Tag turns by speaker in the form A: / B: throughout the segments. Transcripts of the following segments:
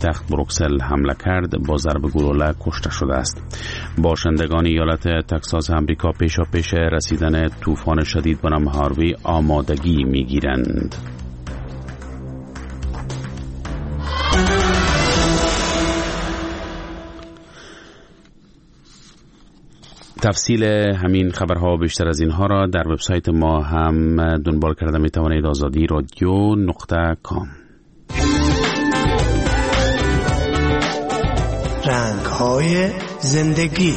A: پایتخت بروکسل حمله کرد با ضرب گلوله کشته شده است. باشندگان ایالت تگزاس آمریکا پیشاپیش رسیدن طوفان شدید به نام هاروی آمادگی می‌گیرند. تفصیل همین خبرها و بیشتر از اینها را در وبسایت ما هم دنبال کرده می توانید. آزادی رادیو.com.
B: رنگ‌های زندگی.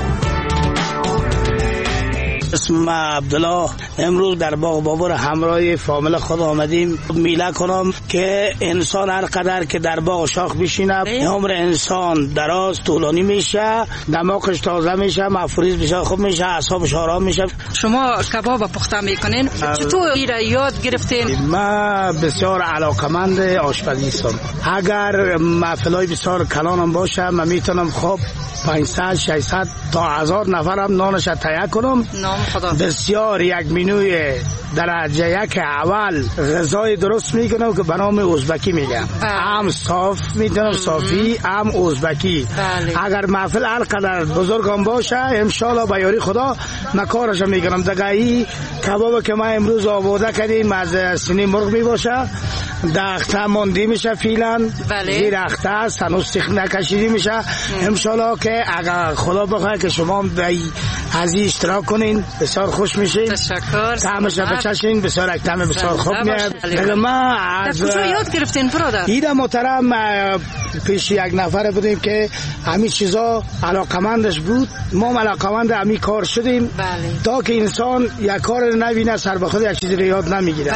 C: اسم عبدالله. امروز در باغ بابور همراه فامیل خود آمدیم میله کنم که انسان هر قدر که در باغ شاخ بشینه عمر انسان دراز طولانی میشه، دماغش تازه میشه، مفروض بسیار خوب میشه، اعصابش آرام میشه.
D: شما کباب پخته میکنین، چطور ایره یاد گرفتین؟
C: من بسیار علاقمند آشپزی هستم. اگر محفلای بسیار کلانم باشه من میتونم خب 500 600 تا 1000 نفرم نانش تهیه کنم. بسیار یک منوی درجه یک اول غذای درست میکنم که به نام ازبکی میگم. هم صاف میتونم صافی، هم ازبکی. اگر محفل هر قدر بزرگم باشه انشالله به یاری خدا من کارش میکنم. دگاهی کباب که ما امروز آورده کردیم از سینی مرغ میباشه، داخته ماندی میشه فیلن، زیر اخته است هنوز سیخ نکشیدی میشه. انشالله که اگر خدا بخواه که شما از این اشتراک کنین بسیار خوش میشین.
D: تشکر.
C: طعمش بچشین، بسیار طعم بسیار خوب میاد. ما از
D: کجا یاد گرفتین برادر؟
C: ایده محترم پیش یک نفر بودیم که همین چیزا علاقمندش بود، ما علاقمند همین کار شدیم. تا که انسان یک کار نبینه سر به خود یک چیزی رو یاد نمیگیره.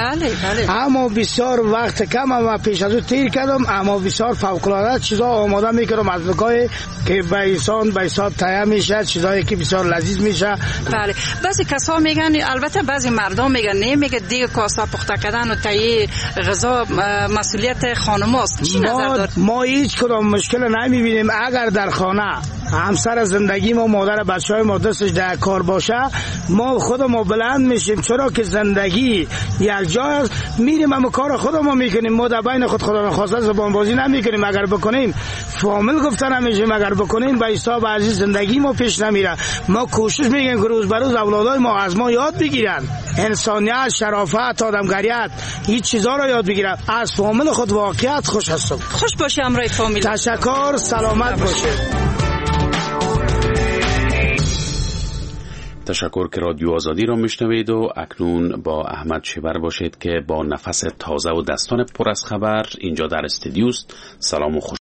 C: اما بسیار وقت کم ما پیش از او تیر کردم، اما بسیار فوق العاده چیزا آماده میکردم از بقای که به انسان به حساب تهیه میشه، چیزایی که بسیار لذیذ میشه.
D: بله. بعضی کسا میگن، البته بعضی مردم میگن نه، میگه دیگه کاسه پخته کردن و تهیه غذا مسئولیت خانماست. چی نظر دارید؟
C: ما هیچ کدام مشکل نمیبینیم. اگر در خانه همسر زندگی ما مادر بچهای ما دستش در کار باشه ما خودمون بلند میشیم، چرا که زندگی یک جای است، میریم اما کار خودمون میکنیم. ما در بین خود خدا نخواسته زبان بازی نمیکنیم. اگر بکنیم فامیل گفتن نمیشیم، اگر بکنیم به حساب عزیز زندگی ما پیش نمیره. ما کوشش میکنیم که روز به روز اولادای ما از ما یاد بگیرن، انسانیت، شرافت، آدمگریت، هیچ چیزا رو یاد بگیرن. از فامیل خود واقعیت خوش هستم.
D: خوش باشه امرای فامیل.
C: تشکر. سلامت باشه.
A: تشکر که رادیو آزادی را میشنوید و اکنون با احمد شیبر باشید که با نفس تازه و دستان پر از خبر اینجا در استودیوست. سلام و خوش